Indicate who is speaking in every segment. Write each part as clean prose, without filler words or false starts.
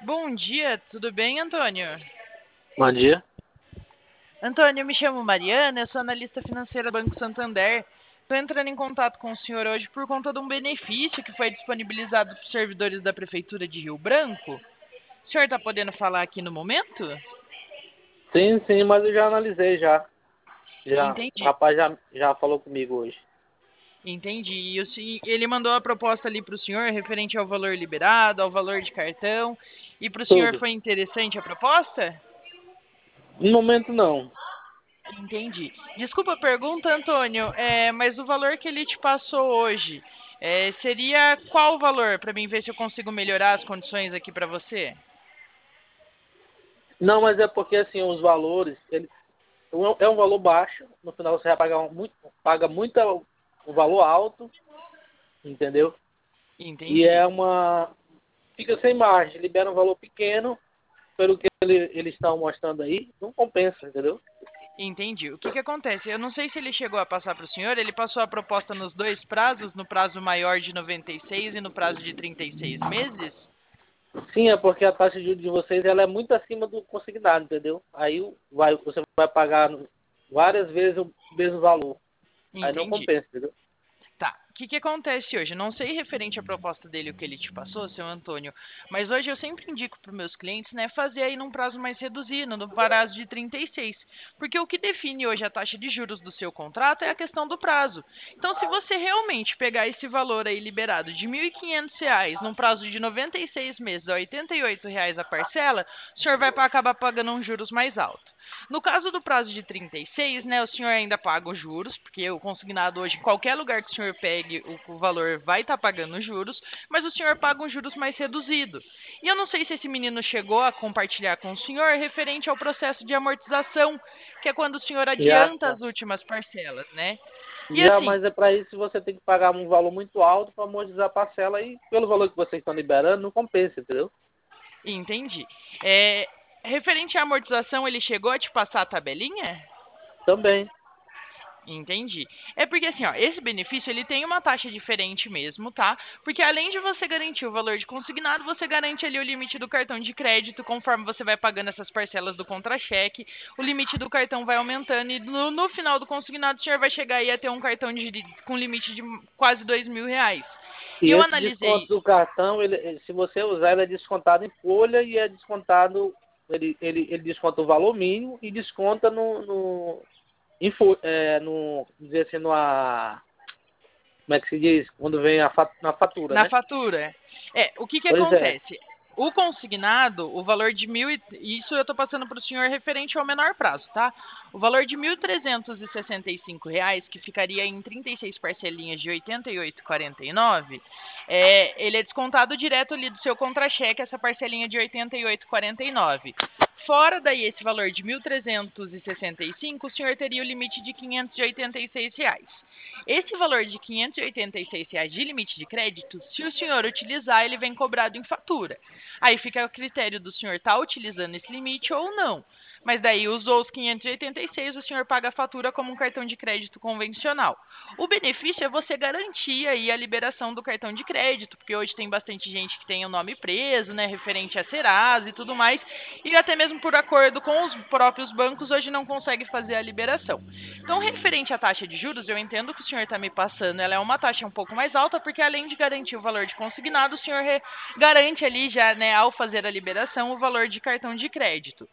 Speaker 1: Bom dia, tudo bem, Antônio?
Speaker 2: Bom dia.
Speaker 1: Antônio, eu me chamo Mariana, eu sou analista financeira do Banco Santander. Estou entrando em contato com o senhor hoje por conta de um benefício que foi disponibilizado para os servidores da Prefeitura de Rio Branco. O senhor está podendo falar aqui no momento?
Speaker 2: Sim, sim, mas eu já analisei já. Já, o
Speaker 1: Entendi,
Speaker 2: rapaz já falou comigo hoje.
Speaker 1: entendi. Ele mandou a proposta ali para o senhor referente ao valor liberado, ao valor de cartão. E para o senhor
Speaker 2: Tudo.
Speaker 1: foi interessante a proposta?
Speaker 2: No momento não.
Speaker 1: Entendi. Desculpa a pergunta, Antônio, mas o valor que ele te passou hoje seria qual valor? Para mim ver se eu consigo melhorar as condições aqui para você.
Speaker 2: Não, mas é porque assim, os valores, é um valor baixo, no final você vai pagar paga muito um valor alto, entendeu? E
Speaker 1: Entendi.
Speaker 2: é uma. Fica sem margem, libera um valor pequeno, pelo que eles estão mostrando aí, não compensa, entendeu?
Speaker 1: Entendi. O que que acontece? Eu não sei se ele chegou a passar para o senhor, ele passou a proposta nos dois prazos, no prazo maior de 96 e no prazo de 36 meses?
Speaker 2: Sim, é porque a taxa de juros de vocês ela é muito acima do consignado, entendeu? Aí você vai pagar várias vezes o mesmo valor. Aí não
Speaker 1: Entendi.
Speaker 2: compensa, entendeu?
Speaker 1: Tá. O que que acontece hoje? Eu não sei referente à proposta dele o que ele te passou, seu Antônio, mas hoje eu sempre indico para os meus clientes, né, fazer aí num prazo mais reduzido, no prazo de 36, porque o que define hoje a taxa de juros do seu contrato é a questão do prazo. Então, se você realmente pegar esse valor aí liberado de R$ 1.500 num prazo de 96 meses a R$ 88 a parcela, o senhor vai acabar pagando um juros mais alto. No caso do prazo de 36, né, o senhor ainda paga os juros, porque o consignado hoje, em qualquer lugar que o senhor pegue, o valor vai estar pagando os juros, mas o senhor paga um juros mais reduzido. E eu não sei se esse menino chegou a compartilhar com o senhor referente ao processo de amortização, que é quando o senhor
Speaker 2: Já,
Speaker 1: adianta
Speaker 2: já.
Speaker 1: as últimas parcelas, né? E
Speaker 2: Já,
Speaker 1: assim,
Speaker 2: mas é para isso você tem que pagar um valor muito alto para amortizar a parcela e pelo valor que vocês estão liberando não compensa, entendeu?
Speaker 1: entendi. Referente à amortização, ele chegou a te passar a tabelinha?
Speaker 2: Também.
Speaker 1: Entendi. É porque assim, ó, esse benefício ele tem uma taxa diferente mesmo, tá? Porque além de você garantir o valor de consignado, você garante ali o limite do cartão de crédito, conforme você vai pagando essas parcelas do contra-cheque, o limite do cartão vai aumentando e no final do consignado o senhor vai chegar aí a ter um cartão com limite de quase R$ 2.000.
Speaker 2: E
Speaker 1: Eu
Speaker 2: esse desconto
Speaker 1: analisei.
Speaker 2: do cartão, se você usar, ele é descontado em folha e é descontado, ele desconta o valor mínimo e desconta dizer assim, como é que se diz? Quando vem na fatura,
Speaker 1: Na
Speaker 2: né?
Speaker 1: fatura. O que que
Speaker 2: Pois é.
Speaker 1: acontece? O consignado, o valor de mil e... Isso eu estou passando para o senhor referente ao menor prazo, tá? O valor de R$ 1.365, que ficaria em 36 parcelinhas de 88,49, ele é descontado direto ali do seu contra-cheque, essa parcelinha de 88,49. Fora daí esse valor de 1.365, o senhor teria o limite de R$ 586. Esse valor de R$ 586 de limite de crédito, se o senhor utilizar, ele vem cobrado em fatura. Aí fica a critério do senhor estar utilizando esse limite ou não. Mas daí usou os 586, o senhor paga a fatura como um cartão de crédito convencional. O benefício é você garantir aí a liberação do cartão de crédito, porque hoje tem bastante gente que tem o nome preso, né, referente a Serasa e tudo mais, e até mesmo por acordo com os próprios bancos hoje não consegue fazer a liberação. Então, referente à taxa de juros, eu entendo que o senhor está me passando, ela é uma taxa um pouco mais alta, porque além de garantir o valor de consignado, o senhor garante ali já, né, ao fazer a liberação, o valor de cartão de crédito.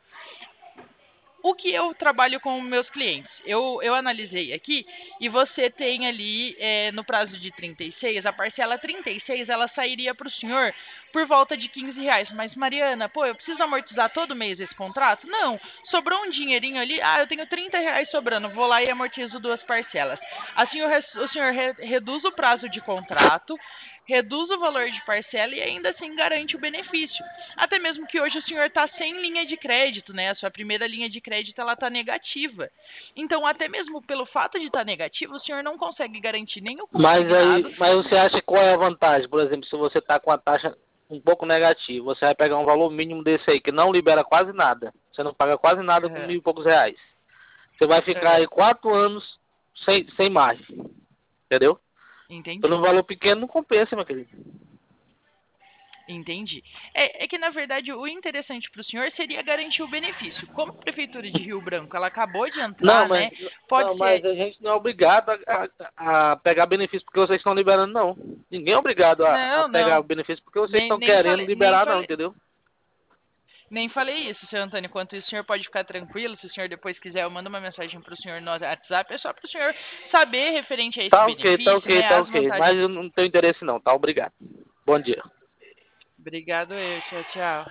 Speaker 1: O que eu trabalho com meus clientes? Eu analisei aqui e você tem ali no prazo de 36, a parcela 36 ela sairia para o senhor por volta de R$ 15. Mas Mariana, pô, eu preciso amortizar todo mês esse contrato? Não, sobrou um dinheirinho ali, eu tenho R$ 30 sobrando, vou lá e amortizo duas parcelas. Assim o senhor reduz o prazo de contrato, reduz o valor de parcela e ainda assim garante o benefício. Até mesmo que hoje o senhor está sem linha de crédito, né? A sua primeira linha de crédito ela está negativa. Então, até mesmo pelo fato de estar tá negativa, o senhor não consegue garantir nem o consignado.
Speaker 2: Mas você acha qual é a vantagem? Por exemplo, se você está com a taxa um pouco negativa, você vai pegar um valor mínimo desse aí, que não libera quase nada. Você não paga quase nada com
Speaker 1: Aham,
Speaker 2: 1.000 e poucos reais. Você vai ficar
Speaker 1: aham,
Speaker 2: aí 4 anos sem margem, entendeu?
Speaker 1: entendi.
Speaker 2: Pelo valor pequeno não compensa, meu querido.
Speaker 1: Entendi. É que, na verdade, o interessante para o senhor seria garantir o benefício. Como a Prefeitura de Rio Branco ela acabou de
Speaker 2: Não,
Speaker 1: entrar,
Speaker 2: mas,
Speaker 1: né? Pode
Speaker 2: não, mas
Speaker 1: ser.
Speaker 2: a gente não é obrigado a pegar benefício porque vocês estão liberando, não. Ninguém é obrigado a
Speaker 1: Não,
Speaker 2: pegar
Speaker 1: não.
Speaker 2: o benefício porque vocês
Speaker 1: Nem,
Speaker 2: estão
Speaker 1: nem
Speaker 2: querendo
Speaker 1: falei, nem
Speaker 2: liberar, não,
Speaker 1: falei,
Speaker 2: entendeu?
Speaker 1: nem falei isso, seu Antônio. Enquanto isso, o senhor pode ficar tranquilo. Se o senhor depois quiser, eu mando uma mensagem para o senhor no WhatsApp. É só para o senhor saber referente a esse
Speaker 2: Tá ok, tá
Speaker 1: benefício,
Speaker 2: ok,
Speaker 1: né?
Speaker 2: tá
Speaker 1: As
Speaker 2: ok. Mas
Speaker 1: vantagens.
Speaker 2: eu não tenho interesse não, tá? Obrigado. Bom dia.
Speaker 1: Obrigado, eu. Tchau, tchau.